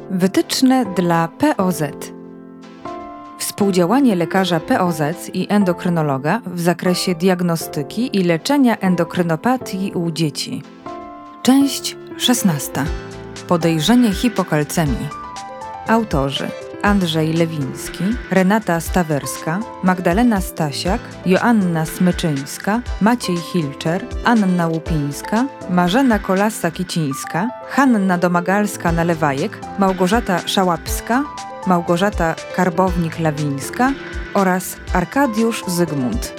Wytyczne dla POZ. Współdziałanie lekarza POZ i endokrynologa w zakresie diagnostyki i leczenia endokrynopatii u dzieci. Część 16. Podejrzenie hipokalcemii. Autorzy: Andrzej Lewiński, Renata Stawerska, Magdalena Stasiak, Joanna Smyczyńska, Maciej Hilczer, Anna Łupińska, Marzena Kolasa-Kicińska, Hanna Domagalska-Nalewajek, Małgorzata Szałapska, Małgorzata Karbownik-Lawińska oraz Arkadiusz Zygmunt.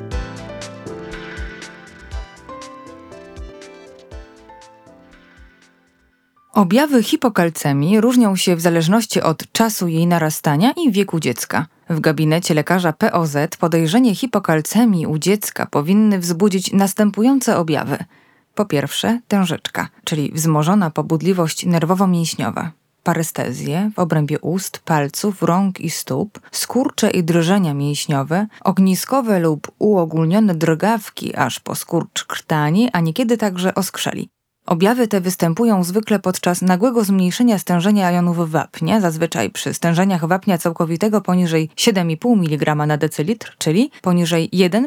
Objawy hipokalcemii różnią się w zależności od czasu jej narastania i wieku dziecka. W gabinecie lekarza POZ podejrzenie hipokalcemii u dziecka powinny wzbudzić następujące objawy. Po pierwsze, tężyczka, czyli wzmożona pobudliwość nerwowo-mięśniowa. Parestezje w obrębie ust, palców, rąk i stóp, skurcze i drżenia mięśniowe, ogniskowe lub uogólnione drgawki aż po skurcz krtani, a niekiedy także oskrzeli. Objawy te występują zwykle podczas nagłego zmniejszenia stężenia jonów wapnia, zazwyczaj przy stężeniach wapnia całkowitego poniżej 7,5 mg na decylitr, czyli poniżej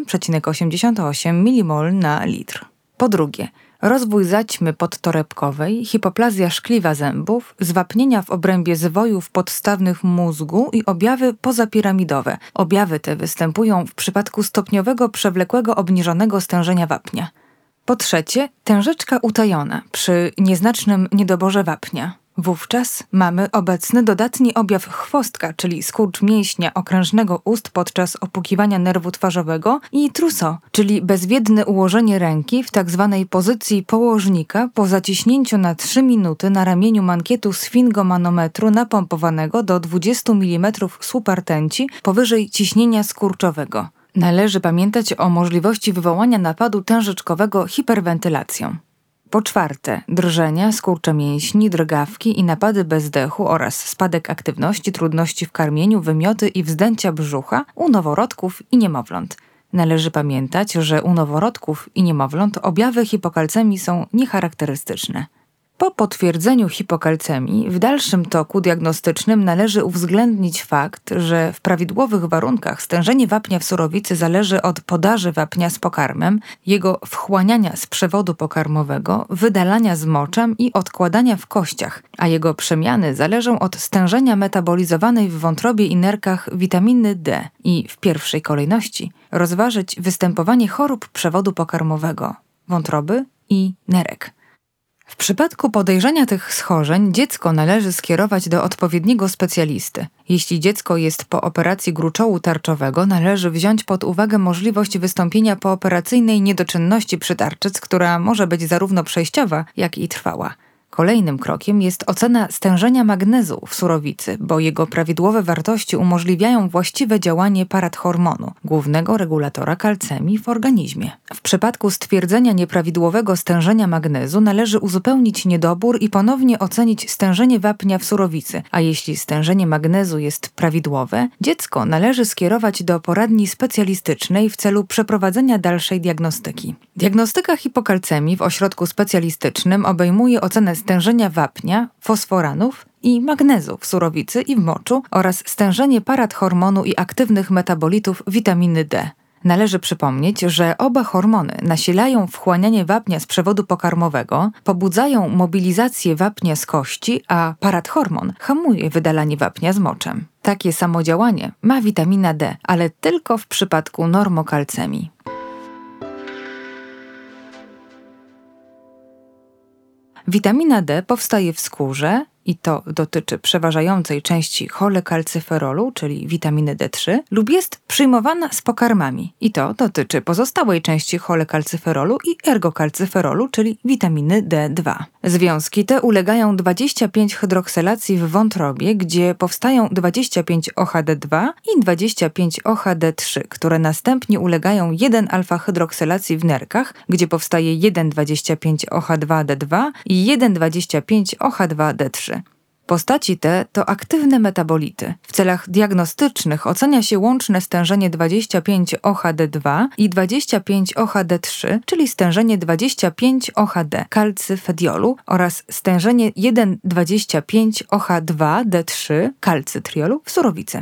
1,88 mmol na litr. Po drugie, rozwój zaćmy podtorebkowej, hipoplazja szkliwa zębów, zwapnienia w obrębie zwojów podstawnych mózgu i objawy pozapiramidowe. Objawy te występują w przypadku stopniowego przewlekłego obniżonego stężenia wapnia. Po trzecie, tężyczka utajona przy nieznacznym niedoborze wapnia. Wówczas mamy obecny dodatni objaw chwostka, czyli skurcz mięśnia okrężnego ust podczas opłukiwania nerwu twarzowego i trousseau, czyli bezwiedne ułożenie ręki w tzw. pozycji położnika po zaciśnięciu na 3 minuty na ramieniu mankietu sfingomanometru napompowanego do 20 mm słupa rtęci powyżej ciśnienia skurczowego. Należy pamiętać o możliwości wywołania napadu tężyczkowego hiperwentylacją. Po czwarte, drżenia, skurcze mięśni, drgawki i napady bezdechu oraz spadek aktywności, trudności w karmieniu, wymioty i wzdęcia brzucha u noworodków i niemowląt. Należy pamiętać, że u noworodków i niemowląt objawy hipokalcemii są niecharakterystyczne. Po potwierdzeniu hipokalcemii w dalszym toku diagnostycznym należy uwzględnić fakt, że w prawidłowych warunkach stężenie wapnia w surowicy zależy od podaży wapnia z pokarmem, jego wchłaniania z przewodu pokarmowego, wydalania z moczem i odkładania w kościach, a jego przemiany zależą od stężenia metabolizowanej w wątrobie i nerkach witaminy D i w pierwszej kolejności rozważyć występowanie chorób przewodu pokarmowego, wątroby i nerek. W przypadku podejrzenia tych schorzeń dziecko należy skierować do odpowiedniego specjalisty. Jeśli dziecko jest po operacji gruczołu tarczowego, należy wziąć pod uwagę możliwość wystąpienia pooperacyjnej niedoczynności przytarczyc, która może być zarówno przejściowa, jak i trwała. Kolejnym krokiem jest ocena stężenia magnezu w surowicy, bo jego prawidłowe wartości umożliwiają właściwe działanie parathormonu, głównego regulatora kalcemii w organizmie. W przypadku stwierdzenia nieprawidłowego stężenia magnezu należy uzupełnić niedobór i ponownie ocenić stężenie wapnia w surowicy, a jeśli stężenie magnezu jest prawidłowe, dziecko należy skierować do poradni specjalistycznej w celu przeprowadzenia dalszej diagnostyki. Diagnostyka hipokalcemii w ośrodku specjalistycznym obejmuje ocenę stężenia wapnia, fosforanów i magnezu w surowicy i w moczu oraz stężenie parathormonu i aktywnych metabolitów witaminy D. Należy przypomnieć, że oba hormony nasilają wchłanianie wapnia z przewodu pokarmowego, pobudzają mobilizację wapnia z kości, a parathormon hamuje wydalanie wapnia z moczem. Takie samo działanie ma witamina D, ale tylko w przypadku normokalcemii. Witamina D powstaje w skórze i to dotyczy przeważającej części cholekalcyferolu, czyli witaminy D3, lub jest przyjmowana z pokarmami i to dotyczy pozostałej części cholekalcyferolu i ergokalcyferolu, czyli witaminy D2. Związki te ulegają 25-hydroksylacji w wątrobie, gdzie powstają 25-OHD2 i 25-OHD3, które następnie ulegają 1-alfa-hydroksylacji w nerkach, gdzie powstaje 1,25-OH2D2 i 1,25-OH2D3. Postaci te to aktywne metabolity. W celach diagnostycznych ocenia się łączne stężenie 25-OHD2 i 25-OHD3, czyli stężenie 25-OHD kalcyfediolu oraz stężenie 1,25-OH2D3 kalcytriolu w surowicy.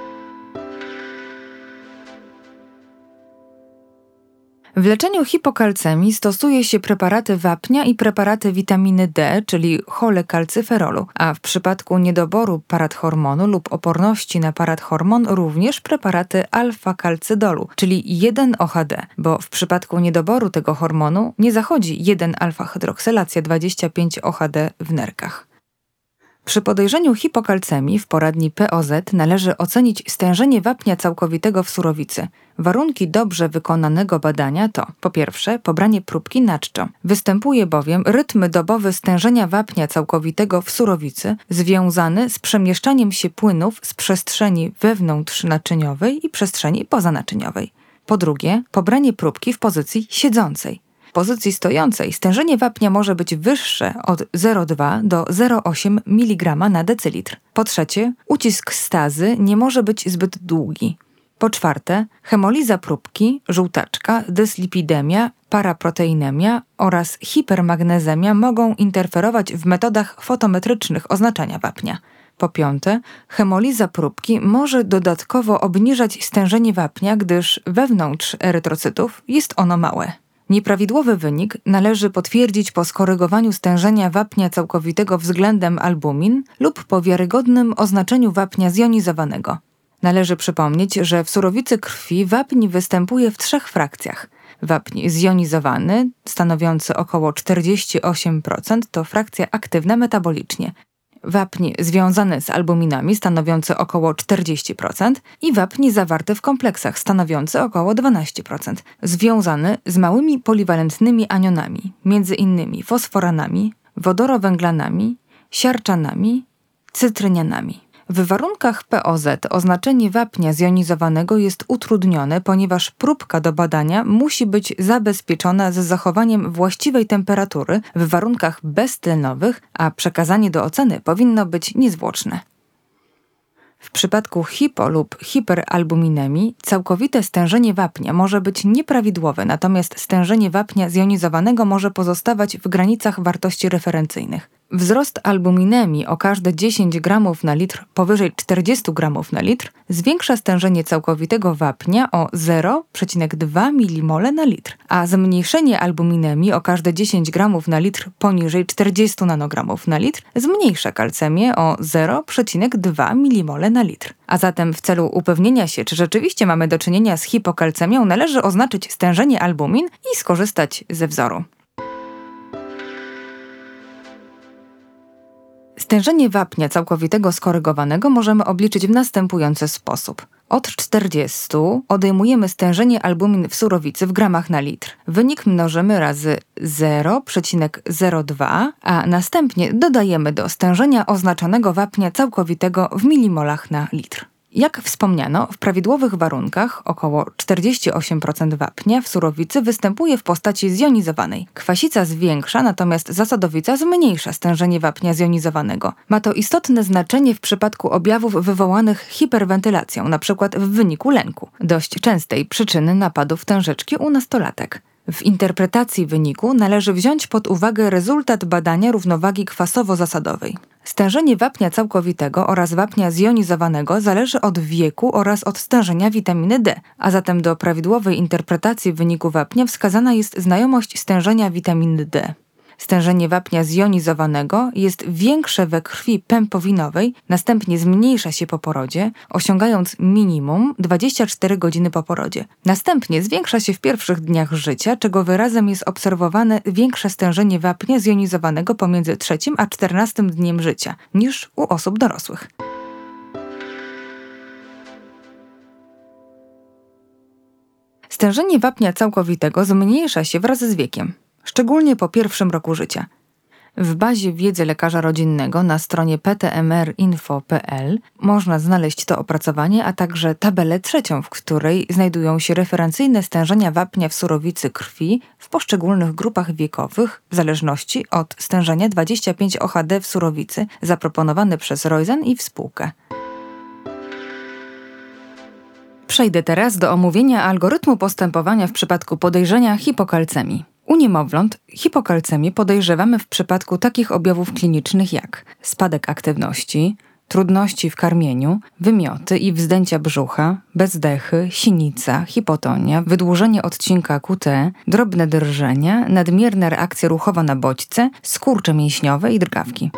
W leczeniu hipokalcemii stosuje się preparaty wapnia i preparaty witaminy D, czyli cholekalcyferolu, a w przypadku niedoboru paradhormonu lub oporności na paradhormon również preparaty alfa-kalcydolu, czyli 1-OHD, bo w przypadku niedoboru tego hormonu nie zachodzi 1-alfa-hydroksylacja 25-OHD w nerkach. Przy podejrzeniu hipokalcemii w poradni POZ należy ocenić stężenie wapnia całkowitego w surowicy. Warunki dobrze wykonanego badania to po pierwsze pobranie próbki na czczo. Występuje bowiem rytm dobowy stężenia wapnia całkowitego w surowicy związany z przemieszczaniem się płynów z przestrzeni wewnątrznaczyniowej i przestrzeni pozanaczyniowej. Po drugie pobranie próbki w pozycji siedzącej. W pozycji stojącej stężenie wapnia może być wyższe od 0,2 do 0,8 mg na decylitr. Po trzecie, ucisk stazy nie może być zbyt długi. Po czwarte, hemoliza próbki, żółtaczka, dyslipidemia, paraproteinemia oraz hipermagnezemia mogą interferować w metodach fotometrycznych oznaczania wapnia. Po piąte, hemoliza próbki może dodatkowo obniżać stężenie wapnia, gdyż wewnątrz erytrocytów jest ono małe. Nieprawidłowy wynik należy potwierdzić po skorygowaniu stężenia wapnia całkowitego względem albumin lub po wiarygodnym oznaczeniu wapnia zjonizowanego. Należy przypomnieć, że w surowicy krwi wapń występuje w 3 frakcjach. Wapń zjonizowany, stanowiący około 48%, to frakcja aktywna metabolicznie. Wapń związany z albuminami, stanowiący około 40% i wapń zawarty w kompleksach, stanowiący około 12%, związany z małymi poliwalentnymi anionami, m.in. fosforanami, wodorowęglanami, siarczanami, cytrynianami. W warunkach POZ oznaczenie wapnia zjonizowanego jest utrudnione, ponieważ próbka do badania musi być zabezpieczona z zachowaniem właściwej temperatury w warunkach beztlenowych, a przekazanie do oceny powinno być niezwłoczne. W przypadku hipo- lub hiperalbuminemii całkowite stężenie wapnia może być nieprawidłowe, natomiast stężenie wapnia zjonizowanego może pozostawać w granicach wartości referencyjnych. Wzrost albuminemii o każde 10 gramów na litr powyżej 40 gramów na litr zwiększa stężenie całkowitego wapnia o 0,2 mmol na litr, a zmniejszenie albuminemii o każde 10 gramów na litr poniżej 40 nanogramów na litr zmniejsza kalcemię o 0,2 mmol na litr. A zatem w celu upewnienia się, czy rzeczywiście mamy do czynienia z hipokalcemią, należy oznaczyć stężenie albumin i skorzystać ze wzoru. Stężenie wapnia całkowitego skorygowanego możemy obliczyć w następujący sposób. Od 40 odejmujemy stężenie albumin w surowicy w gramach na litr. Wynik mnożymy razy 0,02, a następnie dodajemy do stężenia oznaczonego wapnia całkowitego w milimolach na litr. Jak wspomniano, w prawidłowych warunkach około 48% wapnia w surowicy występuje w postaci zjonizowanej. Kwasica zwiększa, natomiast zasadowica zmniejsza stężenie wapnia zjonizowanego. Ma to istotne znaczenie w przypadku objawów wywołanych hiperwentylacją, np. w wyniku lęku, dość częstej przyczyny napadów tężyczki u nastolatek. W interpretacji wyniku należy wziąć pod uwagę rezultat badania równowagi kwasowo-zasadowej. Stężenie wapnia całkowitego oraz wapnia zjonizowanego zależy od wieku oraz od stężenia witaminy D, a zatem do prawidłowej interpretacji wyniku wapnia wskazana jest znajomość stężenia witaminy D. Stężenie wapnia zjonizowanego jest większe we krwi pępowinowej, następnie zmniejsza się po porodzie, osiągając minimum 24 godziny po porodzie. Następnie zwiększa się w pierwszych dniach życia, czego wyrazem jest obserwowane większe stężenie wapnia zjonizowanego pomiędzy 3 a 14 dniem życia niż u osób dorosłych. Stężenie wapnia całkowitego zmniejsza się wraz z wiekiem, szczególnie po pierwszym roku życia. W bazie wiedzy lekarza rodzinnego na stronie ptmrinfo.pl można znaleźć to opracowanie, a także tabelę trzecią, w której znajdują się referencyjne stężenia wapnia w surowicy krwi w poszczególnych grupach wiekowych w zależności od stężenia 25 OHD w surowicy zaproponowane przez Roizen i spółkę. Przejdę teraz do omówienia algorytmu postępowania w przypadku podejrzenia hipokalcemii. U niemowląt hipokalcemię podejrzewamy w przypadku takich objawów klinicznych jak spadek aktywności, trudności w karmieniu, wymioty i wzdęcia brzucha, bezdechy, sinica, hipotonia, wydłużenie odcinka QT, drobne drżenia, nadmierna reakcja ruchowa na bodźce, skurcze mięśniowe i drgawki.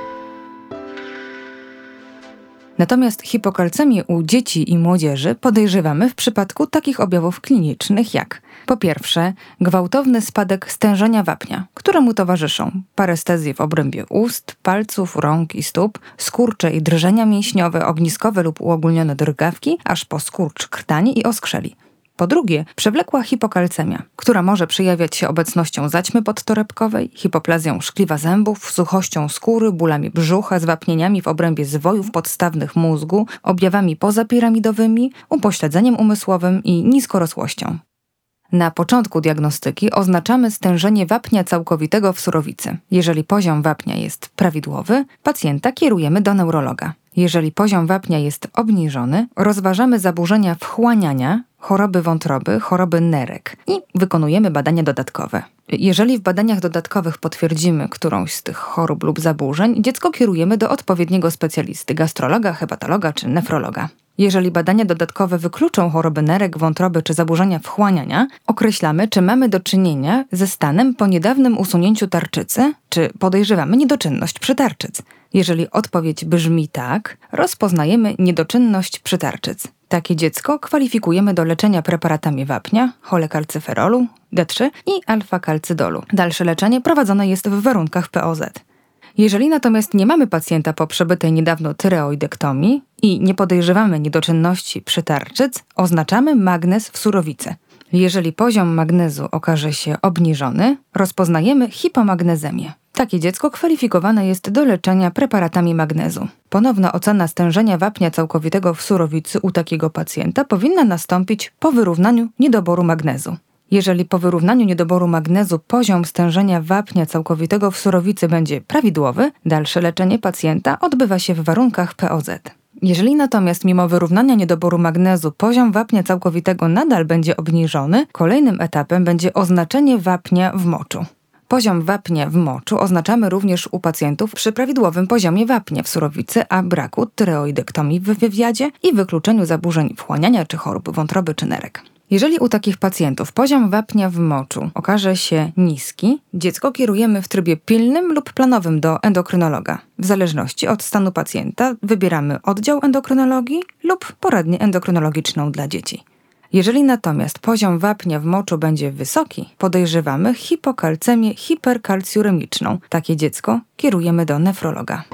Natomiast hipokalcemię u dzieci i młodzieży podejrzewamy w przypadku takich objawów klinicznych jak po pierwsze gwałtowny spadek stężenia wapnia, któremu towarzyszą parestezje w obrębie ust, palców, rąk i stóp, skurcze i drżenia mięśniowe, ogniskowe lub uogólnione drgawki, aż po skurcz krtani i oskrzeli. Po drugie, przewlekła hipokalcemia, która może przejawiać się obecnością zaćmy podtorebkowej, hipoplazją szkliwa zębów, suchością skóry, bólami brzucha, zwapnieniami w obrębie zwojów podstawnych mózgu, objawami pozapiramidowymi, upośledzeniem umysłowym i niskorosłością. Na początku diagnostyki oznaczamy stężenie wapnia całkowitego w surowicy. Jeżeli poziom wapnia jest prawidłowy, pacjenta kierujemy do neurologa. Jeżeli poziom wapnia jest obniżony, rozważamy zaburzenia wchłaniania, choroby wątroby, choroby nerek i wykonujemy badania dodatkowe. Jeżeli w badaniach dodatkowych potwierdzimy którąś z tych chorób lub zaburzeń, dziecko kierujemy do odpowiedniego specjalisty, gastrologa, hepatologa czy nefrologa. Jeżeli badania dodatkowe wykluczą choroby nerek, wątroby czy zaburzenia wchłaniania, określamy, czy mamy do czynienia ze stanem po niedawnym usunięciu tarczycy, czy podejrzewamy niedoczynność przytarczyc. Jeżeli odpowiedź brzmi tak, rozpoznajemy niedoczynność przytarczyc. Takie dziecko kwalifikujemy do leczenia preparatami wapnia, cholekalcyferolu, D3 i alfa-kalcydolu. Dalsze leczenie prowadzone jest w warunkach POZ. Jeżeli natomiast nie mamy pacjenta po przebytej niedawno tyreoidektomii i nie podejrzewamy niedoczynności przytarczyc, oznaczamy magnez w surowicy. Jeżeli poziom magnezu okaże się obniżony, rozpoznajemy hipomagnezemię. Takie dziecko kwalifikowane jest do leczenia preparatami magnezu. Ponowna ocena stężenia wapnia całkowitego w surowicy u takiego pacjenta powinna nastąpić po wyrównaniu niedoboru magnezu. Jeżeli po wyrównaniu niedoboru magnezu poziom stężenia wapnia całkowitego w surowicy będzie prawidłowy, dalsze leczenie pacjenta odbywa się w warunkach POZ. Jeżeli natomiast mimo wyrównania niedoboru magnezu poziom wapnia całkowitego nadal będzie obniżony, kolejnym etapem będzie oznaczenie wapnia w moczu. Poziom wapnia w moczu oznaczamy również u pacjentów przy prawidłowym poziomie wapnia w surowicy, a braku tyreoidektomii w wywiadzie i wykluczeniu zaburzeń wchłaniania czy chorób wątroby czy nerek. Jeżeli u takich pacjentów poziom wapnia w moczu okaże się niski, dziecko kierujemy w trybie pilnym lub planowym do endokrynologa. W zależności od stanu pacjenta wybieramy oddział endokrynologii lub poradnię endokrynologiczną dla dzieci. Jeżeli natomiast poziom wapnia w moczu będzie wysoki, podejrzewamy hipokalcemię hiperkalcjuremiczną. Takie dziecko kierujemy do nefrologa.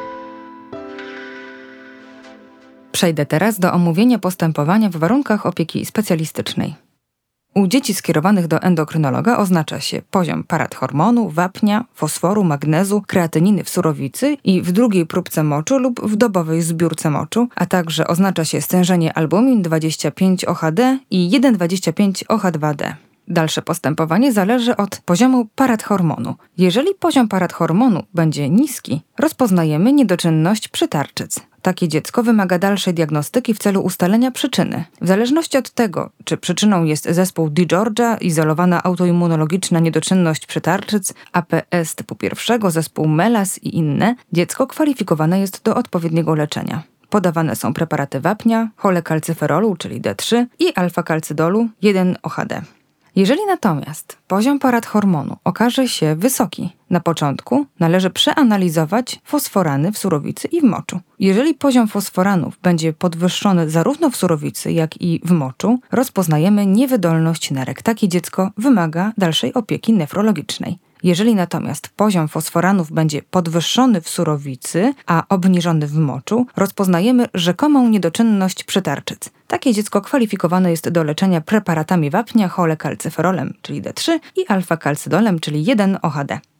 Przejdę teraz do omówienia postępowania w warunkach opieki specjalistycznej. U dzieci skierowanych do endokrynologa oznacza się poziom parathormonu, wapnia, fosforu, magnezu, kreatyniny w surowicy i w drugiej próbce moczu lub w dobowej zbiórce moczu, a także oznacza się stężenie albumin 25 OHD i 1,25 OH2D. Dalsze postępowanie zależy od poziomu parathormonu. Jeżeli poziom parathormonu będzie niski, rozpoznajemy niedoczynność przytarczyc. Takie dziecko wymaga dalszej diagnostyki w celu ustalenia przyczyny. W zależności od tego, czy przyczyną jest zespół DiGeorgia, izolowana autoimmunologiczna niedoczynność przytarczyc, APS typu 1, zespół MELAS i inne, dziecko kwalifikowane jest do odpowiedniego leczenia. Podawane są preparaty wapnia, cholekalcyferolu, czyli D3 i alfa-kalcydolu 1-OHD. Jeżeli natomiast poziom parathormonu okaże się wysoki, na początku należy przeanalizować fosforany w surowicy i w moczu. Jeżeli poziom fosforanów będzie podwyższony zarówno w surowicy, jak i w moczu, rozpoznajemy niewydolność nerek. Takie dziecko wymaga dalszej opieki nefrologicznej. Jeżeli natomiast poziom fosforanów będzie podwyższony w surowicy, a obniżony w moczu, rozpoznajemy rzekomą niedoczynność przytarczyc. Takie dziecko kwalifikowane jest do leczenia preparatami wapnia cholekalcyferolem, czyli D3 i alfa-kalcydolem, czyli 1-OHD.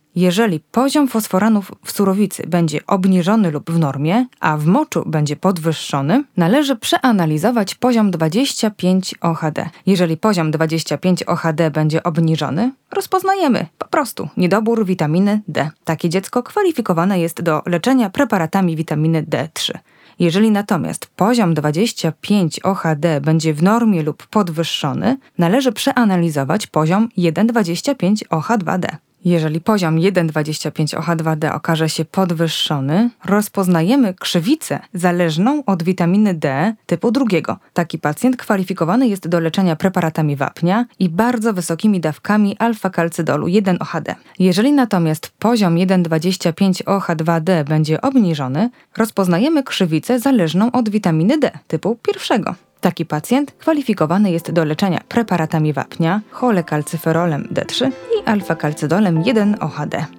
Jeżeli poziom fosforanów w surowicy będzie obniżony lub w normie, a w moczu będzie podwyższony, należy przeanalizować poziom 25 OHD. Jeżeli poziom 25 OHD będzie obniżony, rozpoznajemy po prostu niedobór witaminy D. Takie dziecko kwalifikowane jest do leczenia preparatami witaminy D3. Jeżeli natomiast poziom 25 OHD będzie w normie lub podwyższony, należy przeanalizować poziom 1,25 OH2D. Jeżeli poziom 1,25 OH2D okaże się podwyższony, rozpoznajemy krzywicę zależną od witaminy D typu 2. Taki pacjent kwalifikowany jest do leczenia preparatami wapnia i bardzo wysokimi dawkami alfa-kalcydolu 1-OHD. Jeżeli natomiast poziom 1,25 OH2D będzie obniżony, rozpoznajemy krzywicę zależną od witaminy D typu 1. Taki pacjent kwalifikowany jest do leczenia preparatami wapnia, cholecalcyferolem D3 i alfa-kalcydolem 1-OHD.